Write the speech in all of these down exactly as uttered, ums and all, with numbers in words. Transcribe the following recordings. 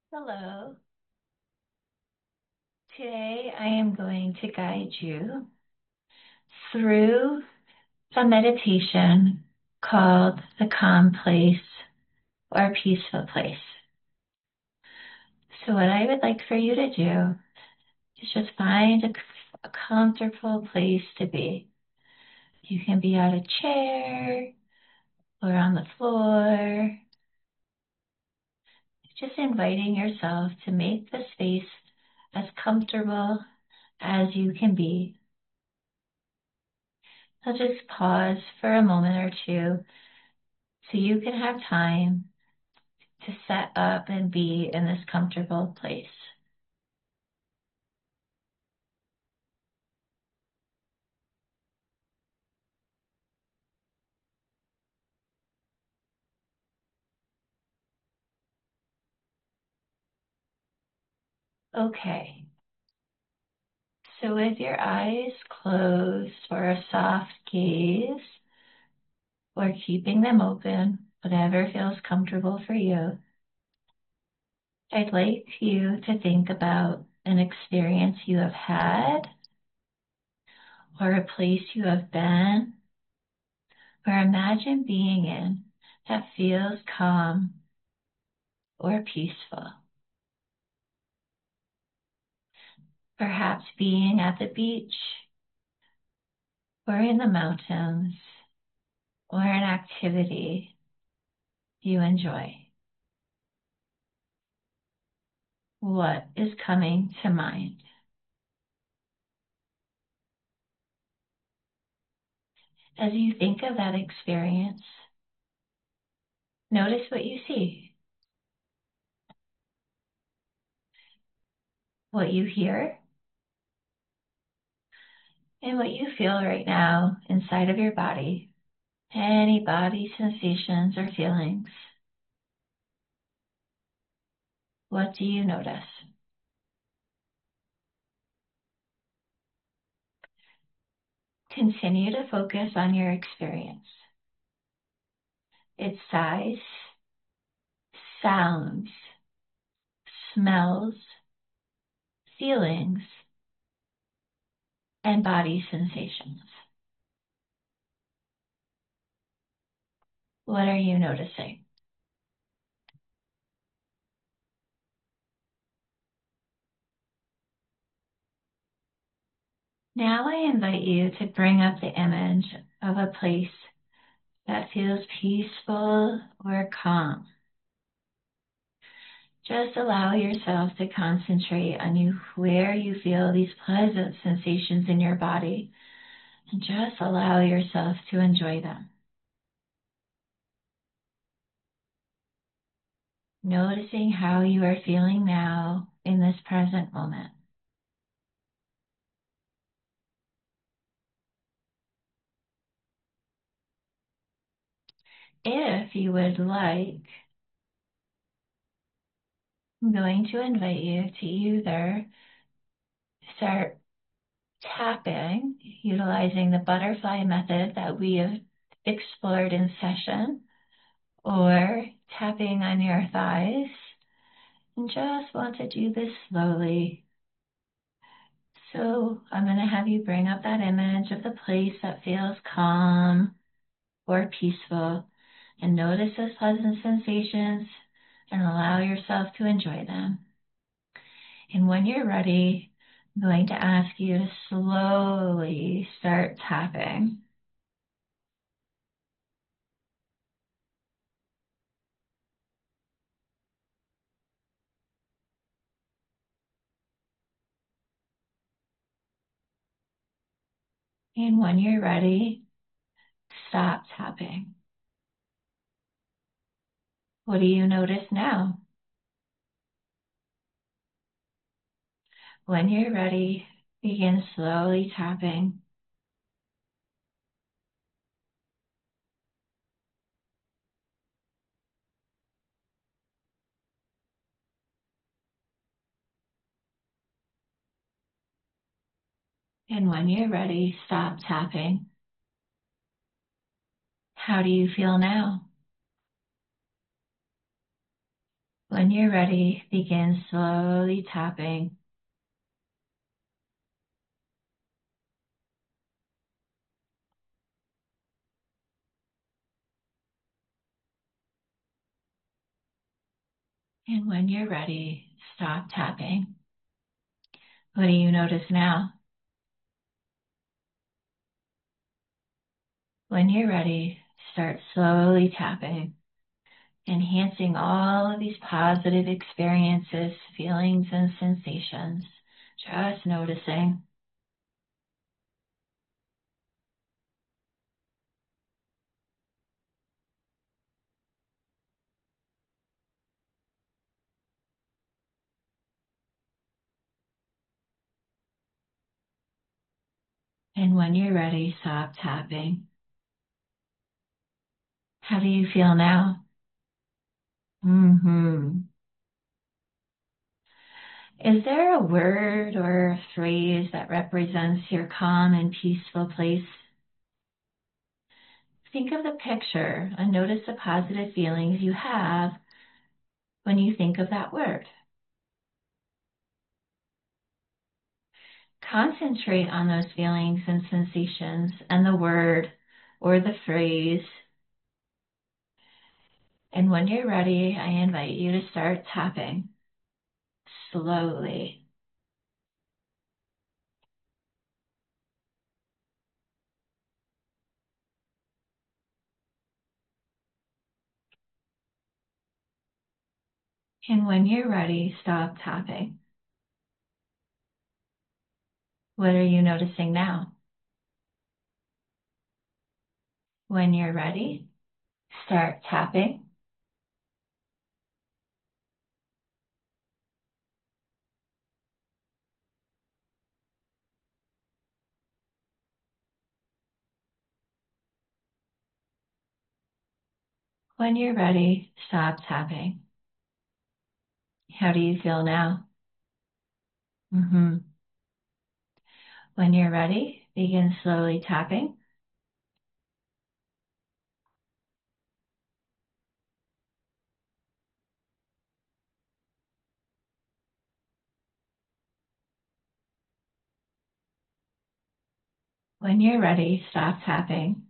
Hello. Today I am going to guide you through a meditation called the calm place or peaceful place. So what I would like for you to do is just find a, a comfortable place to be. You can be on a chair or on the floor, just inviting yourself to make the space as comfortable as you can be. I'll just pause for a moment or two so you can have time to set up and be in this comfortable place. Okay, so with your eyes closed or a soft gaze, or keeping them open, whatever feels comfortable for you, I'd like you to think about an experience you have had, or a place you have been, or imagine being in that feels calm or peaceful. Perhaps being at the beach or in the mountains or an activity you enjoy. What is coming to mind? As you think of that experience, notice what you see, what you hear, and what you feel right now inside of your body. Any body sensations or feelings. What do you notice? Continue to focus on your experience. Its size, sounds, smells, feelings, and body sensations. What are you noticing? Now I invite you to bring up the image of a place that feels peaceful or calm. Just allow yourself to concentrate on you where you feel these pleasant sensations in your body, and just allow yourself to enjoy them. Noticing how you are feeling now in this present moment. If you would like, I'm going to invite you to either start tapping, utilizing the butterfly method that we have explored in session, or tapping on your thighs, and just want to do this slowly. So I'm going to have you bring up that image of the place that feels calm or peaceful, and notice those pleasant sensations and allow yourself to enjoy them. And when you're ready, I'm going to ask you to slowly start tapping. And when you're ready, stop tapping. What do you notice now? When you're ready, begin slowly tapping. And when you're ready, stop tapping. How do you feel now? When you're ready, begin slowly tapping. And when you're ready, stop tapping. What do you notice now? When you're ready, start slowly tapping, enhancing all of these positive experiences, feelings, and sensations. Just noticing. And when you're ready, stop tapping. How do you feel now? Mm-hmm. Is there a word or a phrase that represents your calm and peaceful place? Think of the picture and notice the positive feelings you have when you think of that word. Concentrate on those feelings and sensations and the word or the phrase. And when you're ready, I invite you to start tapping slowly. And when you're ready, stop tapping. What are you noticing now? When you're ready, start tapping. When you're ready, stop tapping. How do you feel now? Mm-hmm. When you're ready, begin slowly tapping. When you're ready, stop tapping.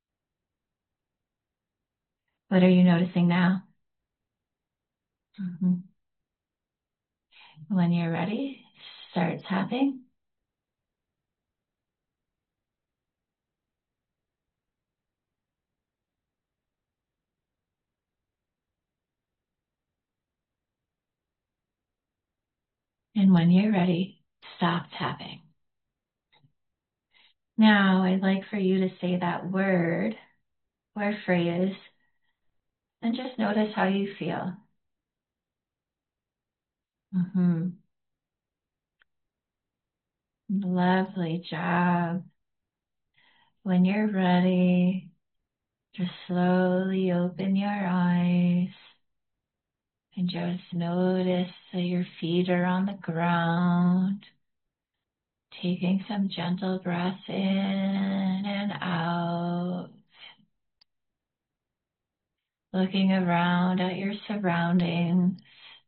What are you noticing now? Mm-hmm. When you're ready, start tapping. And when you're ready, stop tapping. Now, I'd like for you to say that word or phrase and just notice how you feel. Mm-hmm. Lovely job. When you're ready, just slowly open your eyes and just notice that your feet are on the ground. Taking some gentle breaths in and out. Looking around at your surroundings.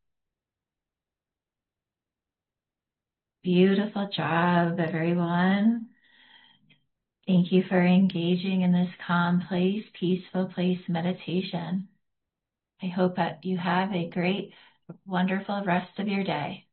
Beautiful job, everyone. Thank you for engaging in this calm place, peaceful place meditation. I hope that you have a great, wonderful rest of your day.